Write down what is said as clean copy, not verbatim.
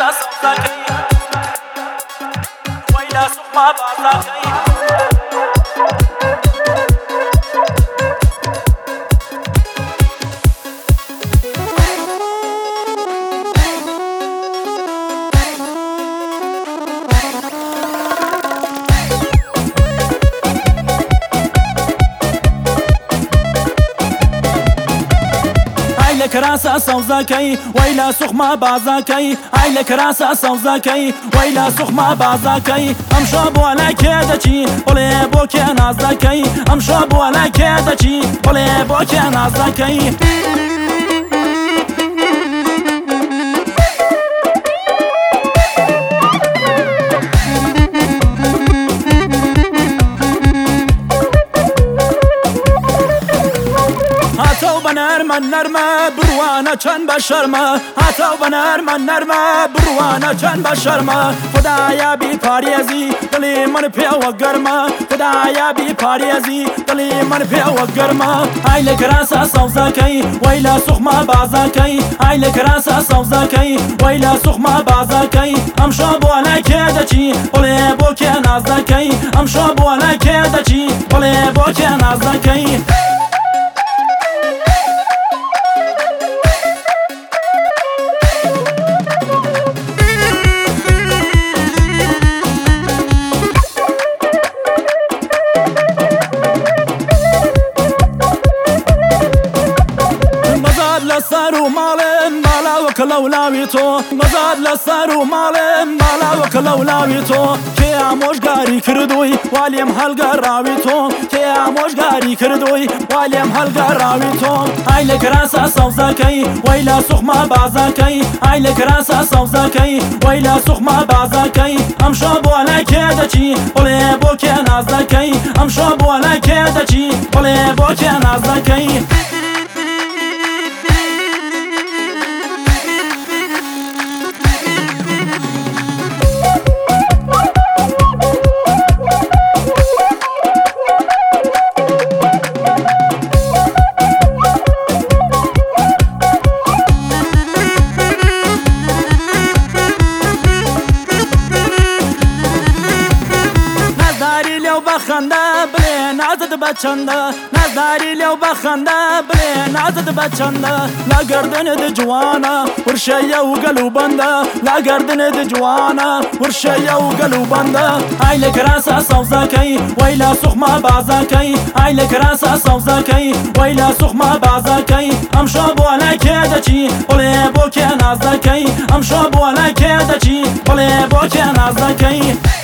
كراسة صوتكي ويلا سوق ما بعضكي كراسة صوزكي ويلا سوق ما بعضكي عيل كراسة صوزكي ويلا سوق ما بعضكي امشاب ولا كدتي ولا بوك نازكي امشاب ولا كدتي ولا بوك نازكي من نرمه بروانه چند بشرمه هاتو بنر من نرمه بروانه چند بشرمه خدایا بی پاریزی دلی من پیا و گرمه خدایا بی پاریزی دلی من پیا و گرمه عیل کراسه صوزکی ویلا سوق ما بعضکی عیل کراسه صوزکی ویلا سوق ما بعضکی ام شاب ولا کدچی ولی بوک نازکی ام شاب ولا کدچی ولی بوک نازکی لسر و مالم بالا و کلولاوی تو مزاد لسر و مالم بالا و کلولاوی تو که آموزگاری کردوی والیم هلگراوی تو که آموزگاری کردوی والیم هلگراوی تو عیل کراسه صوزکی ویلا سوق ما بعضکی عیل کراسه صوزکی ویلا سوق ما بعضکی ام شاب ولا کدچی ولی بوک نازکی ام شاب ولا کدچی ولی بوک نازکی بخنده بله نازد بچنده نزداری لیو بخنده بله نازد بچنده لا گردن د جوانا ورشه و گلو بنده لا گردن د جوانا ورشه و گلو بنده عیل کراسه صوزکی ویلا سوق ما بعضکی عیل کراسه صوزکی ویلا سوق ما بعضکی ام شاب ولا کدچی ولی بوک نازکی ام شاب ولا کدچی ولی بوک نازکی